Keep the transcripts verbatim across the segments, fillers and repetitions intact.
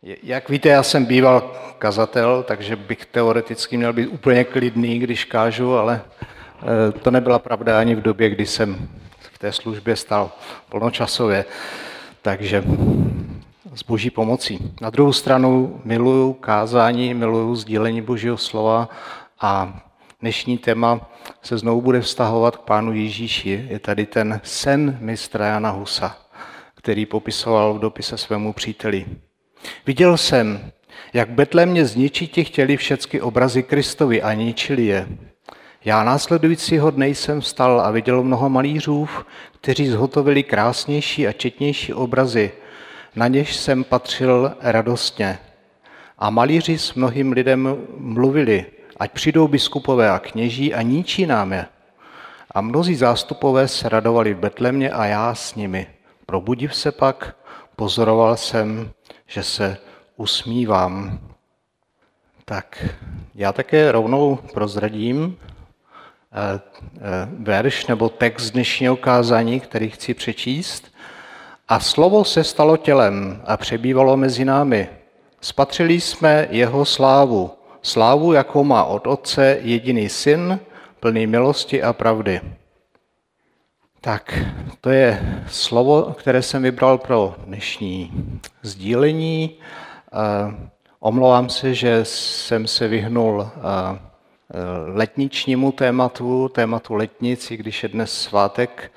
Jak víte, já jsem býval kazatel, takže bych teoreticky měl být úplně klidný, když kážu, ale to nebyla pravda ani v době, kdy jsem v té službě stál plnočasově. Takže s Boží pomocí. Na druhou stranu miluju kázání, miluju sdílení Božího slova a dnešní téma se znovu bude vztahovat k Pánu Ježíši. Je tady ten sen mistra Jana Husa, který popisoval v dopise svému příteli. Viděl jsem, jak Betlémě zničiti chtěli všechny obrazy Kristovi a ničili je. Já následujícího dne jsem vstal a viděl mnoho malířů, kteří zhotovili krásnější a četnější obrazy, na něž jsem patřil radostně. A malíři s mnohým lidem mluvili, ať přijdou biskupové a kněží a ničí nám je. A mnozí zástupové se radovali v Betlémě a já s nimi. Probudiv se pak, pozoroval jsem, že se usmívám. Tak já také rovnou prozradím eh, eh, verš nebo text dnešního kázání, který chci přečíst. A slovo se stalo tělem a přebývalo mezi námi. Spatřili jsme jeho slávu, slávu, jakou má od Otce jediný syn, plný milosti a pravdy. Tak, to je slovo, které jsem vybral pro dnešní sdílení. Omlouvám se, že jsem se vyhnul letničnímu tématu, tématu letnic, i když je dnes svátek.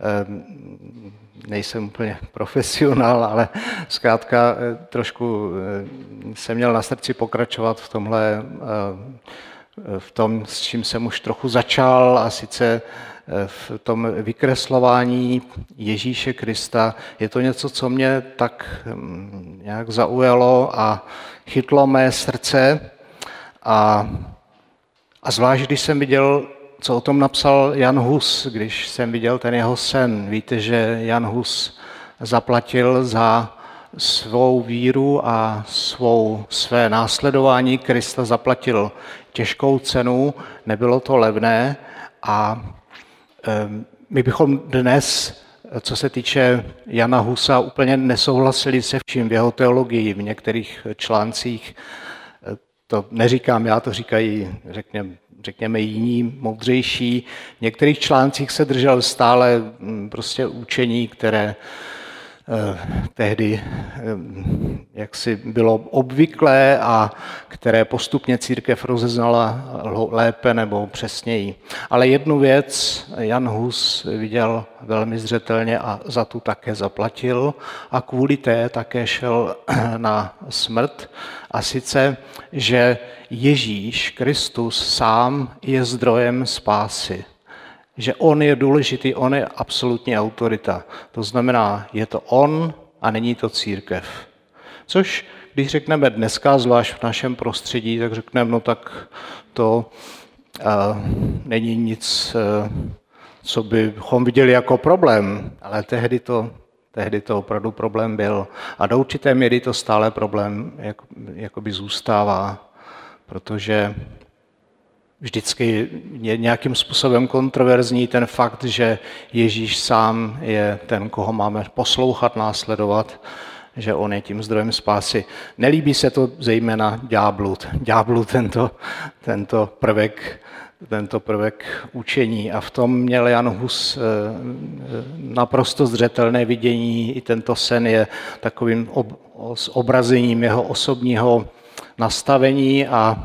Nejsem úplně profesionál, ale zkrátka trošku jsem měl na srdci pokračovat v tomhle, v tom, s čím jsem už trochu začal, a sice v tom vykreslování Ježíše Krista. Je to něco, co mě tak nějak zaujalo a chytlo mé srdce. A, a zvlášť, když jsem viděl, co o tom napsal Jan Hus, když jsem viděl ten jeho sen. Víte, že Jan Hus zaplatil za svou víru a svou, své následování Krista zaplatil těžkou cenu, nebylo to levné a my bychom dnes, co se týče Jana Husa, úplně nesouhlasili se vším v jeho teologii. V některých článcích, to neříkám já, to říkají, řekněme, řekněme jiní, moudřejší. V některých článcích se držel stále prostě učení, které eh, tehdy eh, jaksi bylo obvyklé a které postupně církev rozeznala lépe nebo přesněji. Ale jednu věc Jan Hus viděl velmi zřetelně a za tu také zaplatil a kvůli té také šel na smrt. A sice, že Ježíš Kristus sám je zdrojem spásy. Že on je důležitý, on je absolutní autorita. To znamená, je to on a není to církev. Což, když řekneme dneska, zvlášť v našem prostředí, tak řekneme, no tak to uh, není nic, uh, co bychom viděli jako problém, ale tehdy to Tehdy to opravdu problém byl. A do určité míry to stále problém jak, jakoby zůstává, protože vždycky je nějakým způsobem kontroverzní ten fakt, že Ježíš sám je ten, koho máme poslouchat, následovat, že on je tím zdrojem spásy. Nelíbí se to zejména ďáblu. Ďáblu tento, tento prvek tento prvek učení. A v tom měl Jan Hus naprosto zřetelné vidění. I tento sen je takovým ob, zobrazením jeho osobního nastavení a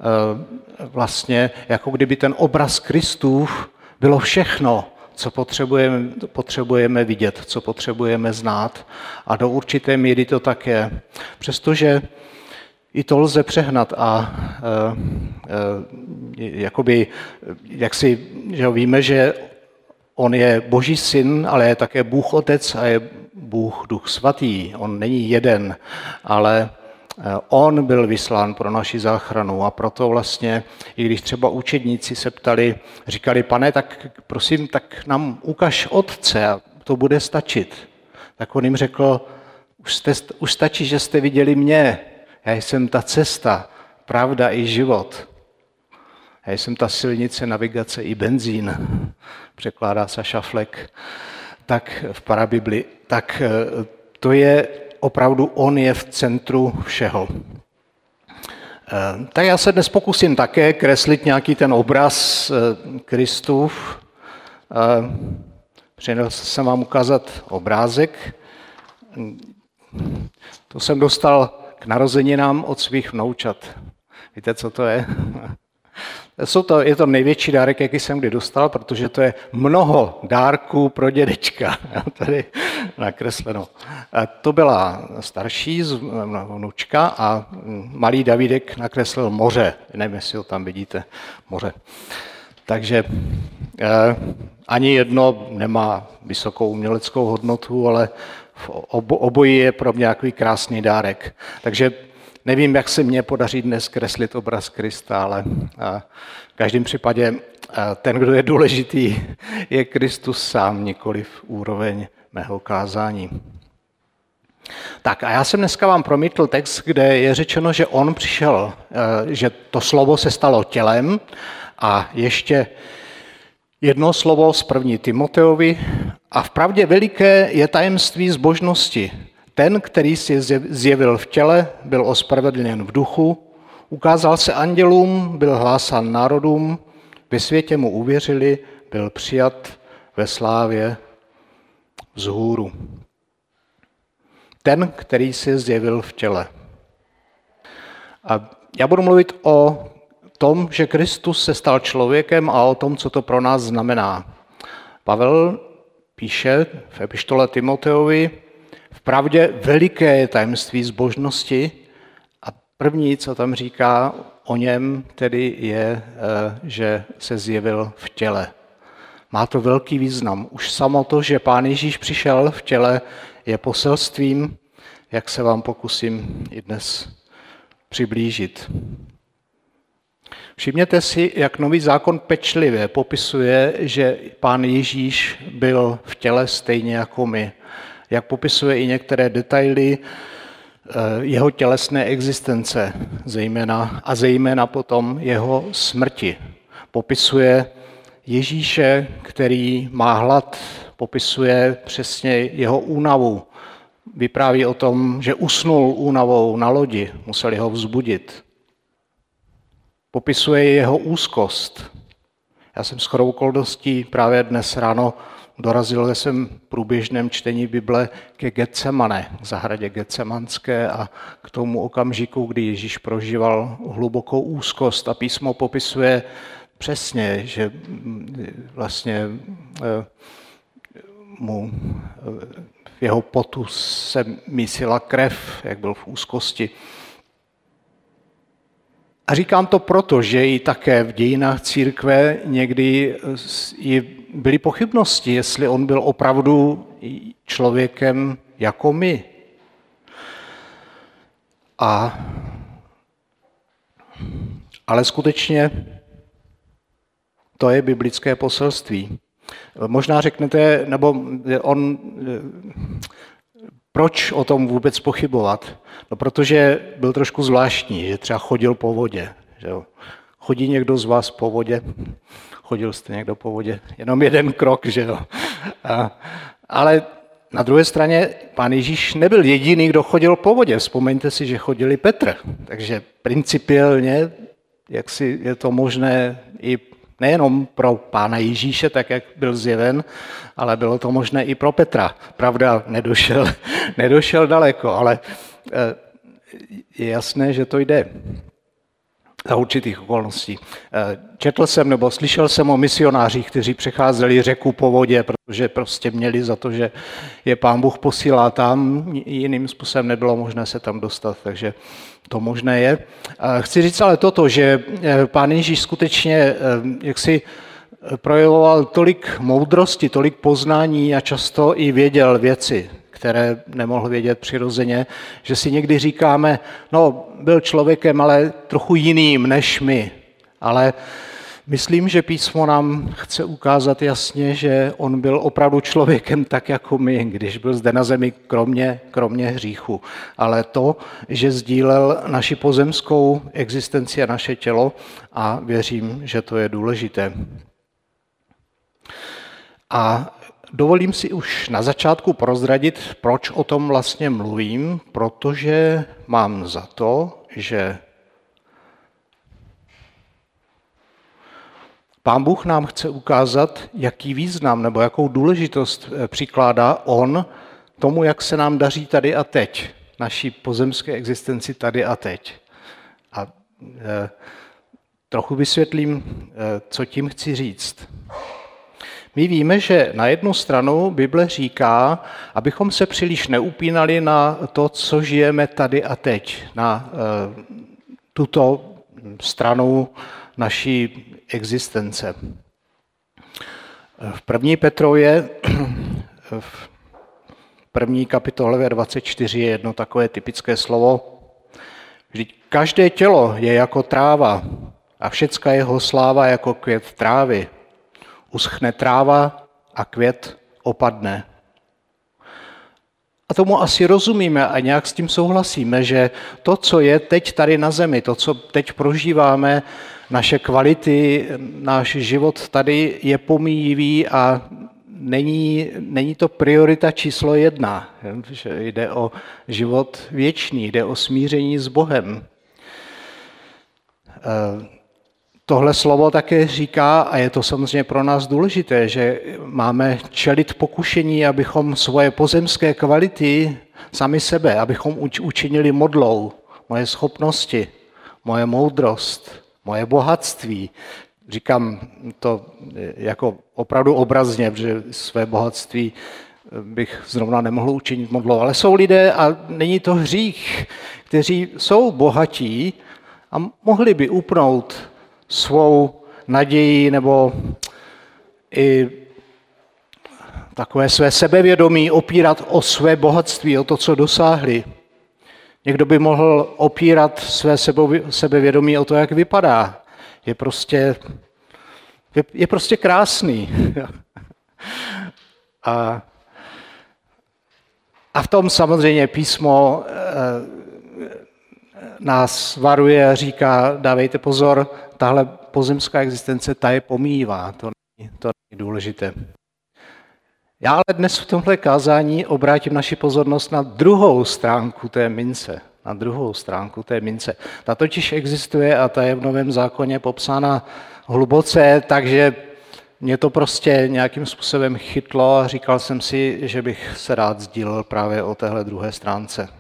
vlastně jako kdyby ten obraz Kristův bylo všechno, co potřebujeme, potřebujeme vidět, co potřebujeme znát. A do určité míry to tak je. Přestože i to lze přehnat a uh, uh, jakoby, jak si, že víme, že on je Boží syn, ale je také Bůh Otec a je Bůh Duch Svatý. On není jeden, ale on byl vyslán pro naši záchranu a proto vlastně, i když třeba učedníci se ptali, říkali, pane, tak prosím, tak nám ukaž Otce a to bude stačit. Tak on jim řekl, už, jste, už stačí, že jste viděli mě. Já jsem ta cesta, pravda i život. Já jsem ta silnice, navigace i benzín, překládá Saša Flek, tak v Parabibli. Tak to je opravdu on je v centru všeho. Tak já se dnes pokusím také kreslit nějaký ten obraz Kristův. Přinesl jsem vám ukázat obrázek. To jsem dostal k narozeninám od svých vnoučat. Víte, co to je? Jsou to, je to největší dárek, jaký jsem kdy dostal, protože to je mnoho dárků pro dědečka. Tady nakresleno. A to byla starší vnučka a malý Davidek nakreslil moře. Nevím, jestli ho tam vidíte, moře. Takže eh, ani jedno nemá vysokou uměleckou hodnotu, ale v obo, obojí je pro mě nějaký krásný dárek. Takže nevím, jak se mně podaří dnes kreslit obraz Krista, ale v každém případě ten, kdo je důležitý, je Kristus sám, nikoliv úroveň mého kázání. Tak a já jsem dneska vám promítl text, kde je řečeno, že on přišel, že to slovo se stalo tělem a ještě jedno slovo z první Timoteovi a vpravdě veliké je tajemství zbožnosti. Ten, který si zjevil v těle, byl ospravedlněn v duchu, ukázal se andělům, byl hlásán národům, ve světě mu uvěřili, byl přijat ve slávě vzhůru. Ten, který si zjevil v těle. A já budu mluvit o tom, že Kristus se stal člověkem a o tom, co to pro nás znamená. Pavel píše v epištole Timoteovi, vpravdě veliké je tajemství zbožnosti a první, co tam říká o něm, tedy je, že se zjevil v těle. Má to velký význam. Už samo to, že Pán Ježíš přišel v těle, je poselstvím, jak se vám pokusím i dnes přiblížit. Všimněte si, jak Nový zákon pečlivě popisuje, že Pán Ježíš byl v těle stejně jako my. Jak popisuje i některé detaily jeho tělesné existence, zejména a zejména potom jeho smrti. Popisuje Ježíše, který má hlad, popisuje přesně jeho únavu. Vypráví o tom, že usnul únavou na lodi, museli ho vzbudit. Popisuje jeho úzkost. Já jsem shodou okolností právě dnes ráno dorazil ve svém průběžném čtení Bible ke Getsemane, k zahradě Getsemanské a k tomu okamžiku, kdy Ježíš prožíval hlubokou úzkost a písmo popisuje přesně, že vlastně mu v jeho potu se mísila krev, jak byl v úzkosti. A říkám to proto, že i také v dějinách církve někdy byly pochybnosti, jestli on byl opravdu člověkem jako my. A, ale skutečně to je biblické poselství. Možná řeknete, nebo on, proč o tom vůbec pochybovat? No, protože byl trošku zvláštní, že třeba chodil po vodě. Že jo? Chodí někdo z vás po vodě? Chodil jste někdo po vodě? Jenom jeden krok, že jo? A, ale na druhé straně Pán Ježíš nebyl jediný, kdo chodil po vodě. Vzpomeňte si, že chodil i Petr. Takže principiálně, jak si je to možné i nejenom pro Pána Ježíše, tak jak byl zjeven, ale bylo to možné i pro Petra. Pravda, nedošel, nedošel daleko, ale je jasné, že to jde za určitých okolností. Četl jsem nebo slyšel jsem o misionářích, kteří přecházeli řeku po vodě, protože prostě měli za to, že je Pán Bůh posílá tam, jiným způsobem nebylo možné se tam dostat, takže to možné je. Chci říct ale toto, že Pán Ježíš skutečně jaksi projevoval tolik moudrosti, tolik poznání a často i věděl věci, které nemohl vědět přirozeně, že si někdy říkáme, no byl člověkem, ale trochu jiným než my. Ale myslím, že písmo nám chce ukázat jasně, že on byl opravdu člověkem tak jako my, když byl zde na zemi kromě, kromě hříchu. Ale to, že sdílel naši pozemskou existenci a naše tělo a věřím, že to je důležité. A dovolím si už na začátku prozradit, proč o tom vlastně mluvím, protože mám za to, že Pán Bůh nám chce ukázat, jaký význam nebo jakou důležitost přikládá on tomu, jak se nám daří tady a teď, naší pozemské existenci tady a teď. A e, trochu vysvětlím, e, co tím chci říct. My víme, že na jednu stranu Bible říká, abychom se příliš neupínali na to, co žijeme tady a teď, na e, tuto stranu naší existence. V první Petrově, v první kapitole ve dvacet čtyři je jedno takové typické slovo. Vždyť každé tělo je jako tráva a všecka jeho sláva jako květ trávy. Uschne tráva a květ opadne. A tomu asi rozumíme a nějak s tím souhlasíme, že to, co je teď tady na zemi, to, co teď prožíváme, naše kvality, náš život tady je pomíjivý a není, není to priorita číslo jedna. Že jde o život věčný, jde o smíření s Bohem. Tohle slovo také říká, a je to samozřejmě pro nás důležité, že máme čelit pokušení, abychom svoje pozemské kvality sami sebe, abychom učinili modlou, moje schopnosti, moje moudrost, moje bohatství. Říkám to jako opravdu obrazně, protože své bohatství bych zrovna nemohl učinit modlou. Ale jsou lidé, a není to hřích, kteří jsou bohatí a mohli by upnout svou naději nebo i takové své sebevědomí opírat o své bohatství, o to, co dosáhli. Někdo by mohl opírat své sebevědomí o to, jak vypadá. Je prostě, je, je prostě krásný. A, a v tom samozřejmě písmo nás varuje a říká, dávejte pozor, tahle pozemská existence, ta je pomíjivá, to není, to není důležité. Já ale dnes v tomhle kázání obrátím naši pozornost na druhou stránku té mince. Na druhou stránku té mince. Ta totiž existuje a ta je v Novém zákoně popsána hluboce, takže mě to prostě nějakým způsobem chytlo a říkal jsem si, že bych se rád sdílel právě o téhle druhé stránce.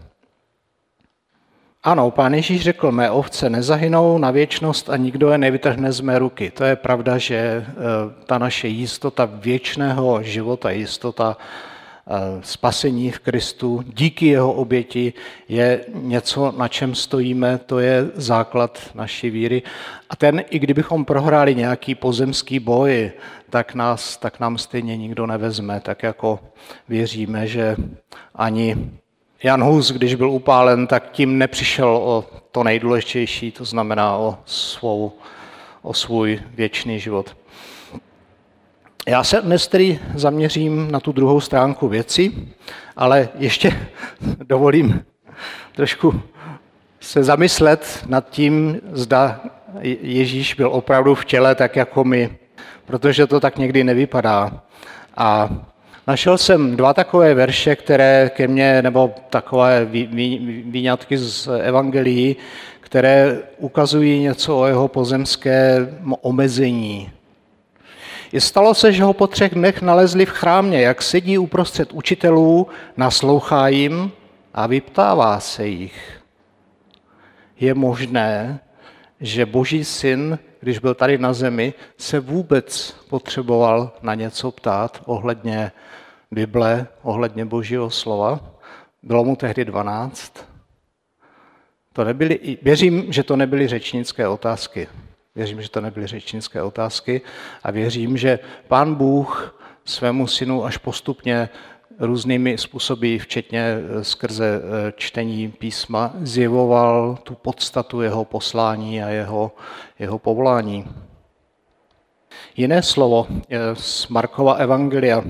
Ano, Pán Ježíš řekl, mé ovce nezahynou na věčnost a nikdo je nevytrhne z mé ruky. To je pravda, že ta naše jistota věčného života, jistota spasení v Kristu díky jeho oběti je něco, na čem stojíme, to je základ naší víry. A ten, i kdybychom prohráli nějaký pozemský boj, tak, nás, tak nám stejně nikdo nevezme, tak jako věříme, že ani Jan Hus, když byl upálen, tak tím nepřišel o to nejdůležitější, to znamená o, svou, o svůj věčný život. Já se dnes tedy zaměřím na tu druhou stránku věci, ale ještě dovolím trošku se zamyslet nad tím, zda Ježíš byl opravdu v těle tak jako my, protože to tak někdy nevypadá. A našel jsem dva takové verše, které ke mně, nebo takové výňatky z evangelií, které ukazují něco o jeho pozemském omezení. I stalo se, že ho po třech dnech nalezli v chrámě, jak sedí uprostřed učitelů, naslouchá jim a vyptává se jich. Je možné, že Boží syn, když byl tady na zemi, se vůbec potřeboval na něco ptát ohledně Bible, ohledně Božího slova? Bylo mu tehdy dvanáct. To nebyly, věřím, že to nebyly řečnické otázky. Věřím, že to nebyly řečnické otázky a věřím, že Pán Bůh svému synu až postupně různými způsoby, včetně skrze čtení písma, zjevoval tu podstatu jeho poslání a jeho, jeho povolání. Jiné slovo z Markova evangelia.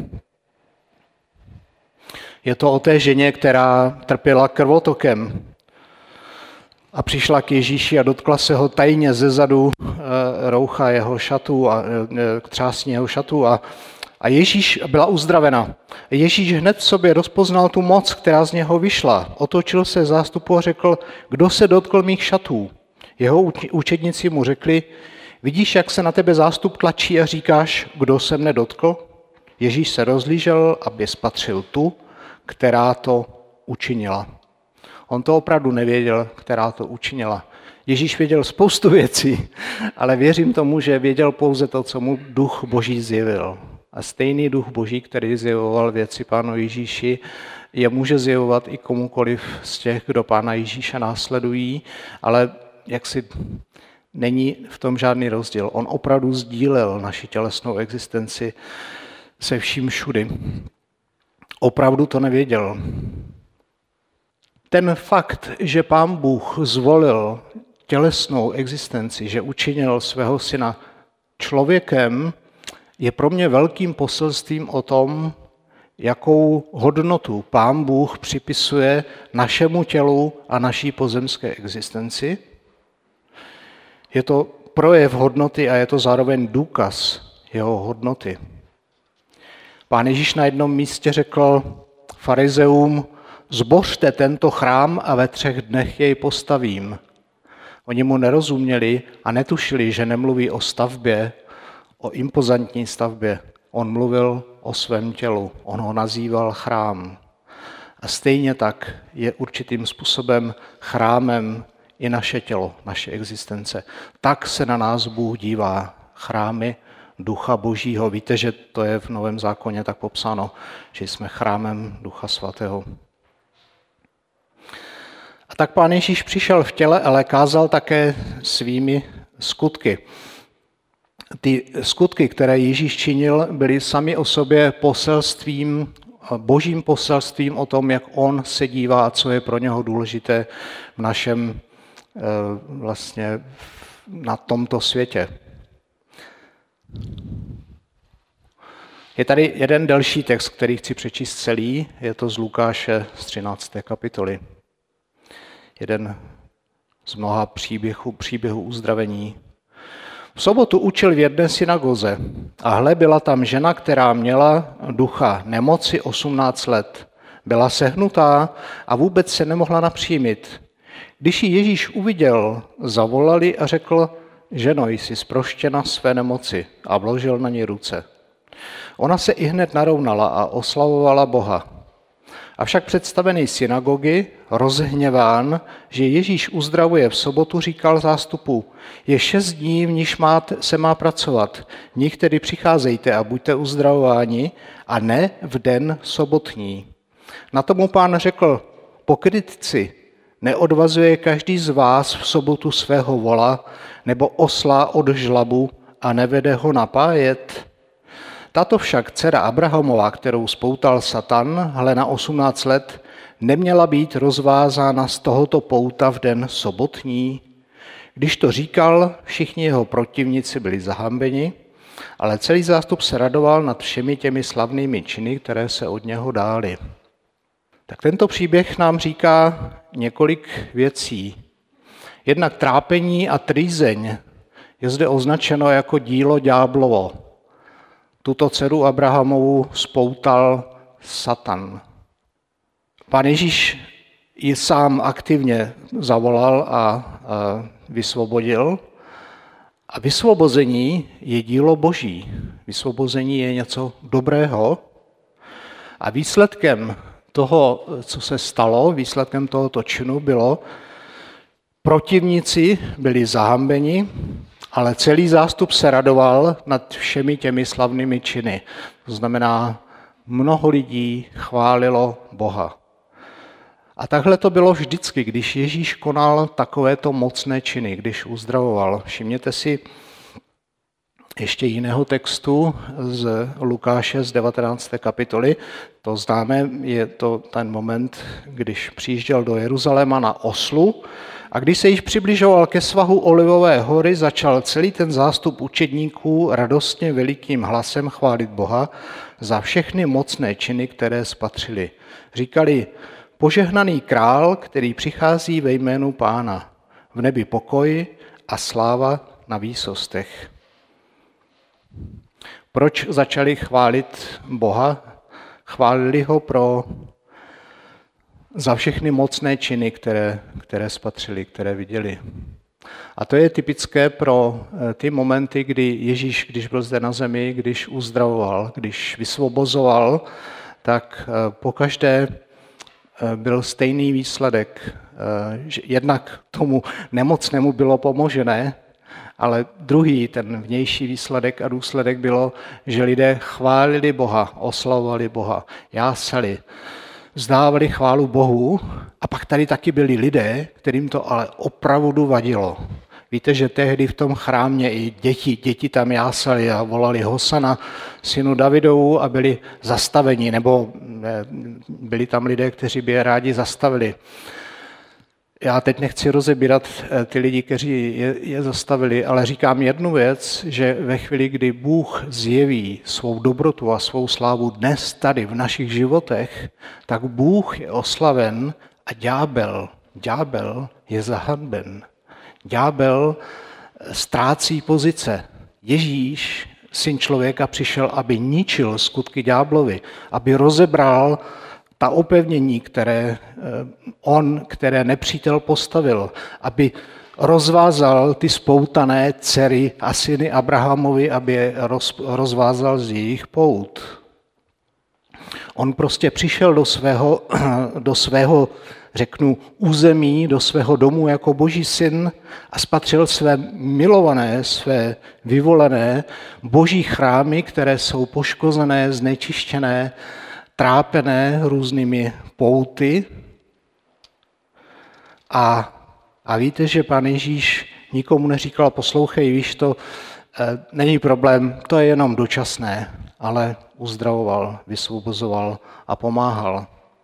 Je to o té ženě, která trpěla krvotokem a přišla k Ježíši a dotkla se ho tajně zezadu roucha jeho šatů a třásní jeho šatů a A Ježíš byla uzdravena. Ježíš hned v sobě rozpoznal tu moc, která z něho vyšla. Otočil se zástupu a řekl, kdo se dotkl mých šatů. Jeho učedníci mu řekli, vidíš, jak se na tebe zástup tlačí a říkáš, kdo se mne dotkl? Ježíš se rozlížel, aby spatřil tu, která to učinila. On to opravdu nevěděl, která to učinila. Ježíš věděl spoustu věcí, ale věřím tomu, že věděl pouze to, co mu Duch Boží zjevil. A stejný Duch Boží, který zjevoval věci Pánu Ježíši, je může zjevovat i komukoliv z těch, kdo Pána Ježíše následují, ale jaksi není v tom žádný rozdíl. On opravdu sdílel naši tělesnou existenci se vším všudy. Opravdu to nevěděl. Ten fakt, že Pán Bůh zvolil tělesnou existenci, že učinil svého syna člověkem, je pro mě velkým poselstvím o tom, jakou hodnotu Pán Bůh připisuje našemu tělu a naší pozemské existenci. Je to projev hodnoty a je to zároveň důkaz jeho hodnoty. Pán Ježíš na jednom místě řekl farizeům, zbořte tento chrám a ve třech dnech jej postavím. Oni mu nerozuměli a netušili, že nemluví o stavbě, o impozantní stavbě. On mluvil o svém tělu, on ho nazýval chrám. A stejně tak je určitým způsobem chrámem i naše tělo, naše existence. Tak se na nás Bůh dívá, chrámy Ducha Božího. Víte, že to je v Novém zákoně tak popsáno, že jsme chrámem Ducha Svatého. A tak Pán Ježíš přišel v těle, ale kázal také svými skutky. Ty skutky, které Ježíš činil, byly sami o sobě poselstvím, božím poselstvím o tom, jak on se dívá a co je pro něho důležité v našem vlastně na tomto světě. Je tady jeden delší text, který chci přečíst celý, je to z Lukáše z třinácté kapitoly. Jeden z mnoha příběhů, příběhů uzdravení. V sobotu učil v jedné synagoze a hle, byla tam žena, která měla ducha nemoci osmnáct let. Byla sehnutá a vůbec se nemohla napřímit. Když ji Ježíš uviděl, zavolali a řekl, ženo, jsi zproštěna své nemoci, a vložil na ní ruce. Ona se ihned narovnala a oslavovala Boha. Avšak představený synagogy, rozhněván, že Ježíš uzdravuje v sobotu, říkal zástupu, je šest dní, v níž se má pracovat, v nich tedy přicházejte a buďte uzdravováni, a ne v den sobotní. Na tomu Pán řekl, pokrytci, neodvazuje každý z vás v sobotu svého vola nebo osla od žlabu a nevede ho napájet? Tato však dcera Abrahamova, kterou spoutal Satan, hle na osmnáct let, neměla být rozvázána z tohoto pouta v den sobotní? Když to říkal, všichni jeho protivníci byli zahambeni, ale celý zástup se radoval nad všemi těmi slavnými činy, které se od něho dály. Tak tento příběh nám říká několik věcí. Jednak trápení a trýzeň je zde označeno jako dílo ďáblovo. Tuto dceru Abrahamovu spoutal Satan. Pán Ježíš ji sám aktivně zavolal a, a vysvobodil. A vysvobození je dílo Boží. Vysvobození je něco dobrého. A výsledkem toho, co se stalo, výsledkem tohoto činu bylo, protivníci byli zahambeni, ale celý zástup se radoval nad všemi těmi slavnými činy. To znamená, mnoho lidí chválilo Boha. A takhle to bylo vždycky, když Ježíš konal takovéto mocné činy, když uzdravoval. Všimněte si ještě jiného textu z Lukáše z devatenácté kapitoly. To známe, je to ten moment, když přijížděl do Jeruzaléma na oslu, a když se již přibližoval ke svahu Olivové hory, začal celý ten zástup učedníků radostně velikým hlasem chválit Boha za všechny mocné činy, které spatřili. Říkali, požehnaný král, který přichází ve jménu Pána, v nebi pokoj a sláva na výsostech. Proč začali chválit Boha? Chválili ho pro za všechny mocné činy, které, které spatřili, které viděli. A to je typické pro ty momenty, kdy Ježíš, když byl zde na zemi, když uzdravoval, když vysvobozoval, tak pokaždé byl stejný výsledek. Jednak tomu nemocnému bylo pomožené, ale druhý, ten vnější výsledek a důsledek bylo, že lidé chválili Boha, oslavovali Boha, jásali, vzdávali chválu Bohu. A pak tady taky byli lidé, kterým to ale opravdu vadilo. Víte, že tehdy v tom chrámě i děti, děti tam jásali a volali Hosana, synu Davidovu, a byli zastaveni, nebo byli tam lidé, kteří by je rádi zastavili. Já teď nechci rozebírat ty lidi, kteří je, je zastavili, ale říkám jednu věc, že ve chvíli, kdy Bůh zjeví svou dobrotu a svou slávu dnes tady v našich životech, tak Bůh je oslaven a ďábel, ďábel je zahanben. Ďábel ztrácí pozice. Ježíš, syn člověka, přišel, aby ničil skutky ďáblovi, aby rozebral ta opevnění, které on, které nepřítel postavil, aby rozvázal ty spoutané dcery a syny Abrahamovi, aby je roz, rozvázal z jejich pout. On prostě přišel do svého, do svého, řeknu, území, do svého domu jako Boží syn a spatřil své milované, své vyvolené Boží chrámy, které jsou poškozené, znečištěné, trápené různými pouty. A, a víte, že Pán Ježíš nikomu neříkal, poslouchej, víš to, e, není problém, to je jenom dočasné, ale uzdravoval, vysvobozoval a pomáhal.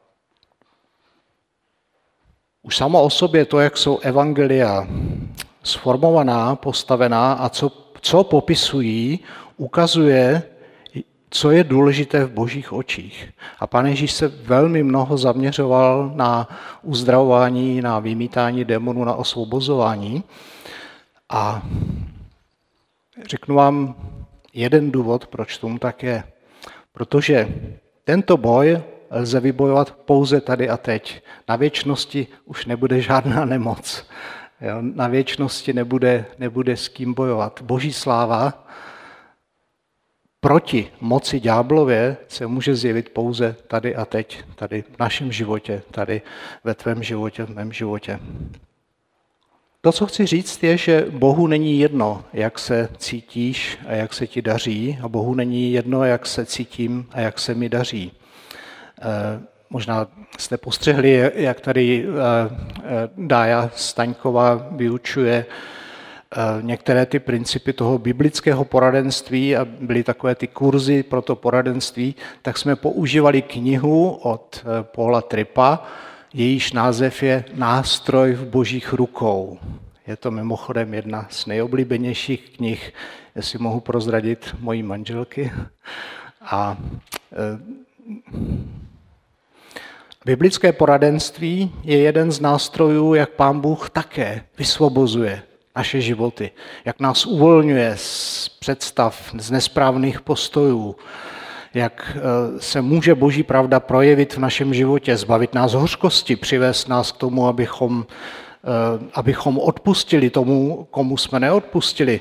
Už samo o sobě to, jak jsou evangelia sformovaná, postavená a co, co popisují, ukazuje, co je důležité v Božích očích. A Pán Ježíš se velmi mnoho zaměřoval na uzdravování, na vymítání démonů, na osvobozování. A řeknu vám jeden důvod, proč tomu tak je. Protože tento boj lze vybojovat pouze tady a teď. Na věčnosti už nebude žádná nemoc. Jo? Na věčnosti nebude, nebude s kým bojovat. Boží sláva proti moci ďáblově se může zjevit pouze tady a teď, tady v našem životě, tady ve tvém životě, v mém životě. To, co chci říct, je, že Bohu není jedno, jak se cítíš a jak se ti daří, a Bohu není jedno, jak se cítím a jak se mi daří. Možná jste postřehli, jak tady Dája Staňková vyučuje některé ty principy toho biblického poradenství a byly takové ty kurzy pro to poradenství, tak jsme používali knihu od Paula Trippa, jejíž název je Nástroj v Božích rukou. Je to mimochodem jedna z nejoblíbenějších knih, jestli mohu prozradit, mojí manželky. A biblické poradenství je jeden z nástrojů, jak Pán Bůh také vysvobozuje naše životy, jak nás uvolňuje z představ, z nesprávných postojů, jak se může Boží pravda projevit v našem životě, zbavit nás hořkosti, přivést nás k tomu, abychom, abychom odpustili tomu, komu jsme neodpustili.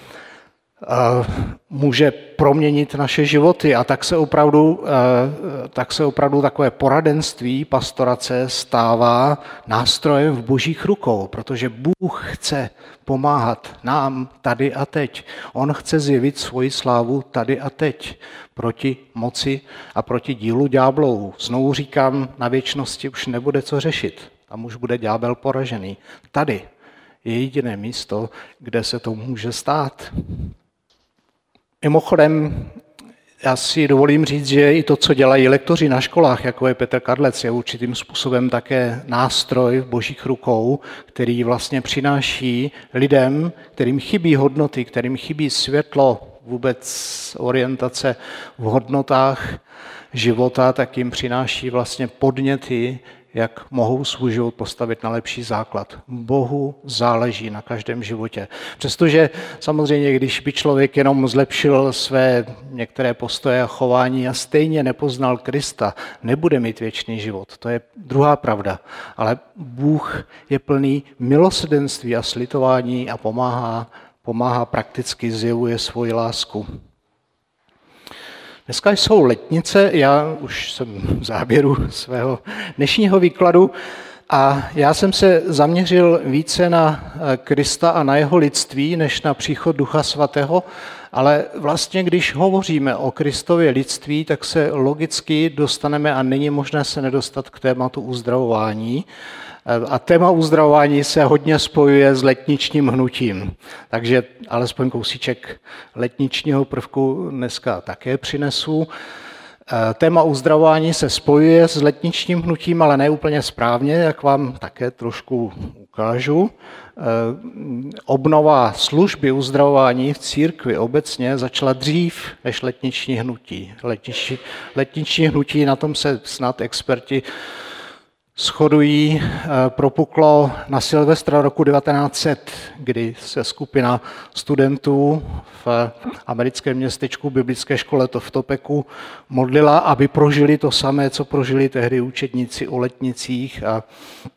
Může proměnit naše životy a tak se opravdu, tak se opravdu takové poradenství, pastorace stává nástrojem v Božích rukou, protože Bůh chce pomáhat nám tady a teď. On chce zjevit svoji slávu tady a teď proti moci a proti dílu ďáblovu. Znovu říkám, na věčnosti už nebude co řešit. Tam už bude ďábel poražený. Tady je jediné místo, kde se to může stát. Mimochodem, já si dovolím říct, že i to, co dělají lektoři na školách, jako je Petr Kadlec, je určitým způsobem také nástroj v Božích rukou, který vlastně přináší lidem, kterým chybí hodnoty, kterým chybí světlo, vůbec orientace v hodnotách života, tak jim přináší vlastně podněty, jak mohou svůj život postavit na lepší základ. Bohu záleží na každém životě. Přestože samozřejmě, když by člověk jenom zlepšil své některé postoje a chování a stejně nepoznal Krista, nebude mít věčný život. To je druhá pravda. Ale Bůh je plný milosrdenství a slitování a pomáhá, pomáhá prakticky, zjevuje svoji lásku. Dneska jsou letnice, já už jsem v záběru svého dnešního výkladu a já jsem se zaměřil více na Krista a na jeho lidství, než na příchod Ducha Svatého, ale vlastně, když hovoříme o Kristově lidství, tak se logicky dostaneme a není možné se nedostat k tématu uzdravování. A téma uzdravování se hodně spojuje s letničním hnutím. Takže alespoň kousíček letničního prvku dneska také přinesu. Téma uzdravování se spojuje s letničním hnutím, ale ne úplně správně, jak vám také trošku ukážu. Obnova služby uzdravování v církvi obecně začala dřív než letniční hnutí. Letniční, letniční hnutí, na tom se snad experti shodují, propuklo na Silvestra roku devatenáct set, kdy se skupina studentů v americkém městečku biblické škole v Topeku modlila, aby prožili to samé, co prožili tehdy učedníci o letnicích. A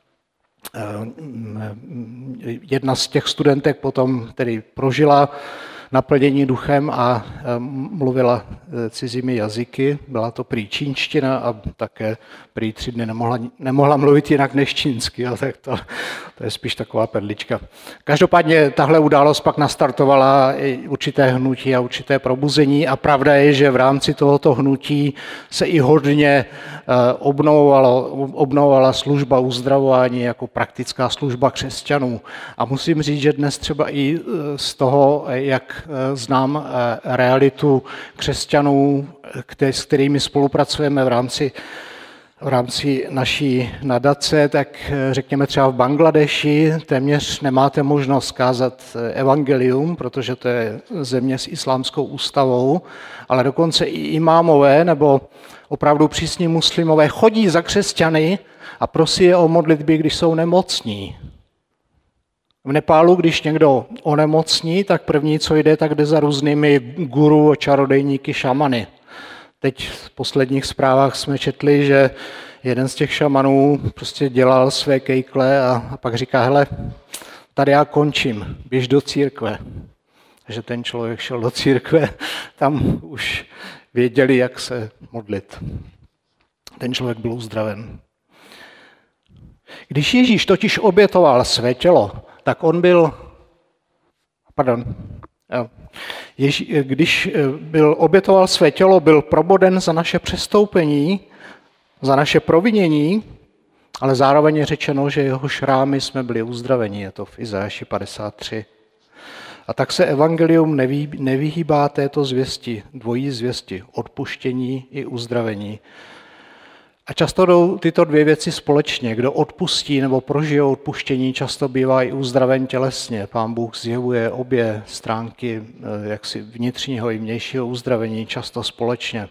jedna z těch studentek potom tedy prožila naplnění duchem a mluvila cizími jazyky. Byla to prý čínština a také prý tři dny nemohla, nemohla mluvit jinak než čínsky. A tak to, to je spíš taková perlička. Každopádně tahle událost pak nastartovala i určité hnutí a určité probuzení a pravda je, že v rámci tohoto hnutí se i hodně obnovovala, obnovovala služba uzdravování jako praktická služba křesťanů. A musím říct, že dnes třeba i z toho, jak znám realitu křesťanů, s kterými spolupracujeme v rámci, v rámci naší nadace, tak řekněme třeba v Bangladeši téměř nemáte možnost kázat evangelium, protože to je země s islámskou ústavou, ale dokonce i imámové nebo opravdu přísní muslimové chodí za křesťany a prosí je o modlitby, když jsou nemocní. V Nepálu, když někdo onemocní, tak první, co jde, tak jde za různými guru, čarodejníky, šamany. Teď v posledních zprávách jsme četli, že jeden z těch šamanů prostě dělal své kejkle a, a pak říká, hele, tady já končím, běž do církve. Takže ten člověk šel do církve, tam už věděli, jak se modlit. Ten člověk byl uzdraven. Když Ježíš totiž obětoval své tělo, tak on byl, pardon, Ježí, když byl obětoval své tělo, byl proboden za naše přestoupení, za naše provinění, ale zároveň je řečeno, že jeho šrámy jsme byli uzdraveni, je to v Izajáši padesát tři. A tak se evangelium neví, nevyhýbá této zvěsti, dvojí zvěsti, odpuštění i uzdravení. A často jdou tyto dvě věci společně. Kdo odpustí nebo prožije odpuštění, často bývá i uzdraven tělesně. Pán Bůh zjevuje obě stránky jaksi vnitřního i vnějšího uzdravení často společně.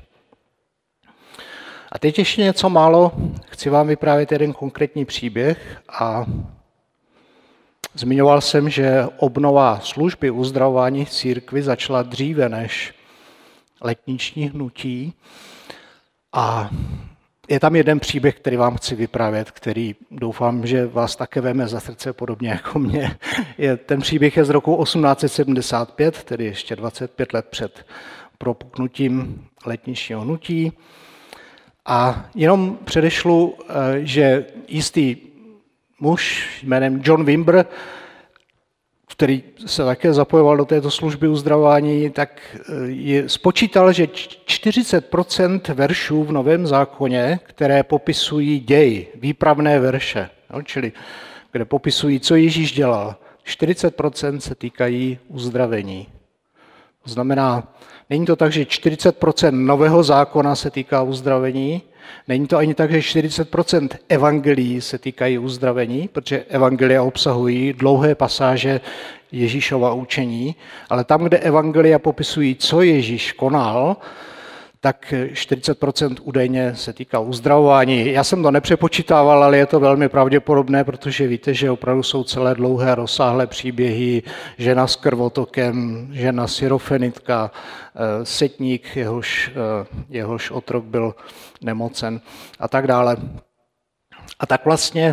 A teď ještě něco málo. Chci vám vyprávět jeden konkrétní příběh a zmiňoval jsem, že obnova služby uzdravování v církvi začala dříve než letniční hnutí a je tam jeden příběh, který vám chci vyprávět, který doufám, že vás také veme za srdce podobně jako mě. Je, ten příběh je z roku osmnáct set sedmdesát pět, tedy ještě dvacet pět let před propuknutím letničního hnutí. A jenom předešlu, že jistý muž jménem John Wimber, který se také zapojoval do této služby uzdravování, tak je, spočítal, že čtyřicet procent veršů v Novém zákoně, které popisují děj, výpravné verše, no, čili kde popisují, co Ježíš dělal, čtyřicet procent se týkají uzdravení. To znamená, není to tak, že čtyřicet procent Nového zákona se týká uzdravení, není to ani tak, že čtyřicet procent evangelií se týkají uzdravení, protože evangelia obsahují dlouhé pasáže Ježíšova učení, ale tam, kde evangelia popisují, co Ježíš konal, tak čtyřicet procent údajně se týká uzdravování. Já jsem to nepřepočítával, ale je to velmi pravděpodobné, protože víte, že opravdu jsou celé dlouhé, rozsáhlé příběhy. Žena s krvotokem, žena syrofenitka, setník, jehož, jehož otrok byl nemocen a tak dále. A tak vlastně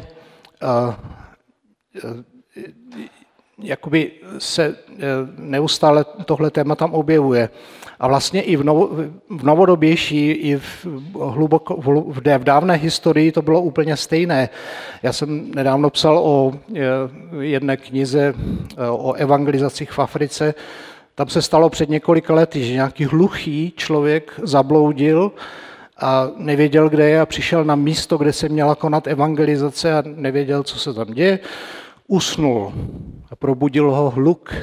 jakoby se neustále tohle téma tam objevuje. A vlastně i v, novo, v novodobější, i v, hluboko, v, v dávné historii to bylo úplně stejné. Já jsem nedávno psal o jedné knize o evangelizacích v Africe. Tam se stalo před několika lety, že nějaký hluchý člověk zabloudil a nevěděl, kde je, a přišel na místo, kde se měla konat evangelizace a nevěděl, co se tam děje. Usnul a probudil ho hluk.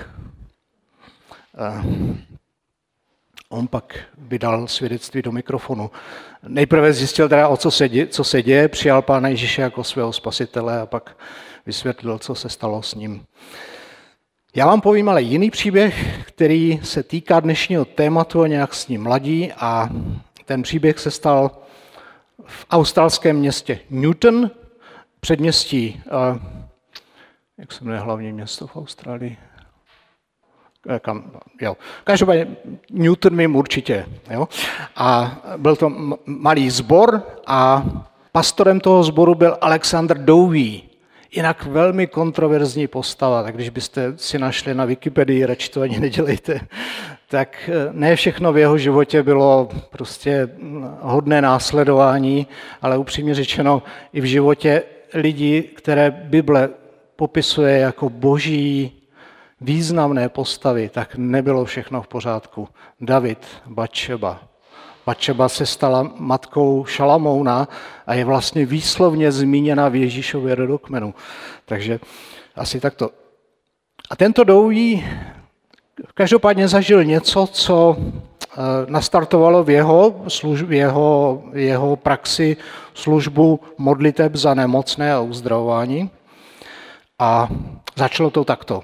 A on pak vydal svědectví do mikrofonu. Nejprve zjistil teda, o co se děje, co se děje, přijal Pána Ježíše jako svého spasitele a pak vysvětlil, co se stalo s ním. Já vám povím ale jiný příběh, který se týká dnešního tématu a nějak s ním ladí, a ten příběh se stal v australském městě Newton, předměstí, jak se jmenuje hlavní město v Austrálii? Kam, jo. Každopádně Newton vím určitě. Jo. A byl to malý sbor a pastorem toho sboru byl Alexander Dowie. Jinak velmi kontroverzní postava, tak když byste si našli na Wikipedii, radši to ani nedělejte, tak ne všechno v jeho životě bylo prostě hodné následování, ale upřímně řečeno i v životě lidí, které Bible popisuje jako boží významné postavy, tak nebylo všechno v pořádku. David, Batšeba. Batšeba se stala matkou Šalamouna a je vlastně výslovně zmíněna v Ježíšově rodokmenu. Takže asi takto. A tento Dowie každopádně zažil něco, co nastartovalo v jeho, služ, v jeho, v jeho praxi službu modliteb za nemocné a uzdravování. A začalo to takto.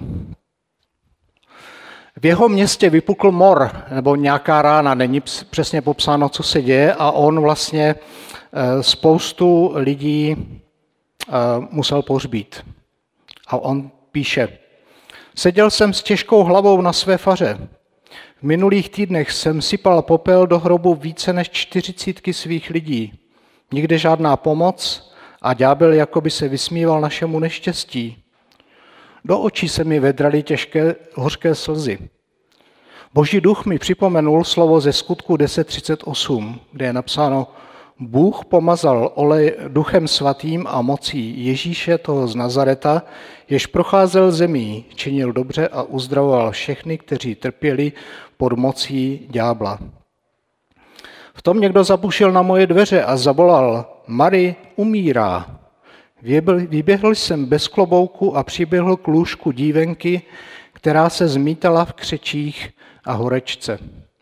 V jeho městě vypukl mor, nebo nějaká rána, není přesně popsáno, co se děje, a on vlastně spoustu lidí musel pohřbít. A on píše: Seděl jsem s těžkou hlavou na své faře. V minulých týdnech jsem sypal popel do hrobu více než čtyřicítky svých lidí. Nikde žádná pomoc a ďábel jakoby se vysmíval našemu neštěstí. Do očí se mi vedraly těžké hořké slzy. Boží duch mi připomenul slovo ze Skutku deset třicet osm, kde je napsáno: Bůh pomazal olej duchem svatým a mocí Ježíše toho z Nazareta, jež procházel zemí, činil dobře a uzdravoval všechny, kteří trpěli pod mocí ďábla. V tom někdo zabušil na moje dveře a zavolal: Mary umírá. Vyběhl jsem bez klobouku a přiběhl k lůžku dívenky, která se zmítala v křečích a horečce.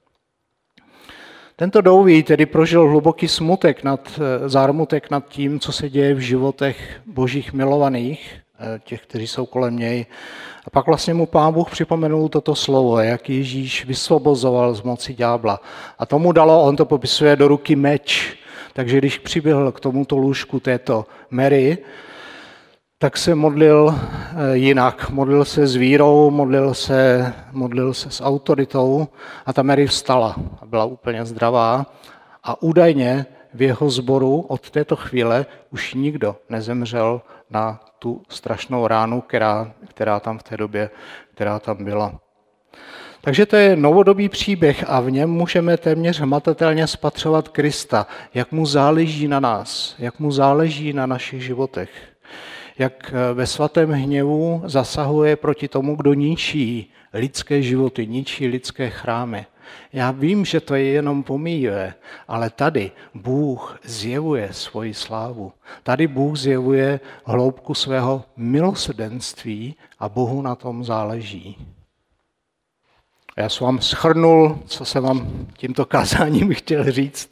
Tento Dowie tedy prožil hluboký smutek nad, zármutek nad tím, co se děje v životech božích milovaných, těch, kteří jsou kolem něj. A pak vlastně mu Pán Bůh připomenul toto slovo, jak Ježíš vysvobozoval z moci ďábla. A tomu dalo, on to popisuje, do ruky meč. Takže když přiběhl k tomuto lůžku této Mary, tak se modlil jinak. Modlil se s vírou, modlil se, modlil se s autoritou, a ta Mary vstala a byla úplně zdravá. A údajně v jeho sboru od této chvíle už nikdo nezemřel na tu strašnou ránu, která, která tam v té době, která tam byla. Takže to je novodobý příběh a v něm můžeme téměř hmatatelně spatřovat Krista, jak mu záleží na nás, jak mu záleží na našich životech, jak ve svatém hněvu zasahuje proti tomu, kdo ničí lidské životy, ničí lidské chrámy. Já vím, že to je jenom pomíjivé, ale tady Bůh zjevuje svoji slávu. Tady Bůh zjevuje hloubku svého milosrdenství a Bohu na tom záleží. Já jsem vám shrnul, co jsem vám tímto kázáním chtěl říct.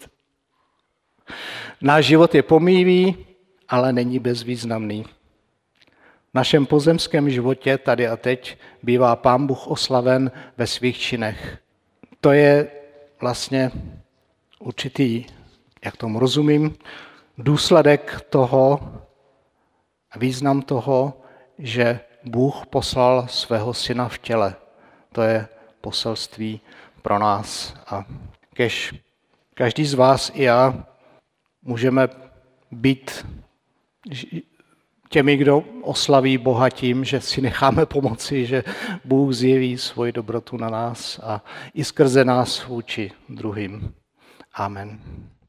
Náš život je pomíjivý, ale není bezvýznamný. V našem pozemském životě tady a teď bývá Pán Bůh oslaven ve svých činech. To je vlastně určitý, jak tomu rozumím, důsledek toho, význam toho, že Bůh poslal svého syna v těle. To je poselství pro nás. A kež každý z vás i já můžeme být těmi, kdo oslaví Boha tím, že si necháme pomoci, že Bůh zjeví svoji dobrotu na nás a i skrze nás vůči druhým. Amen.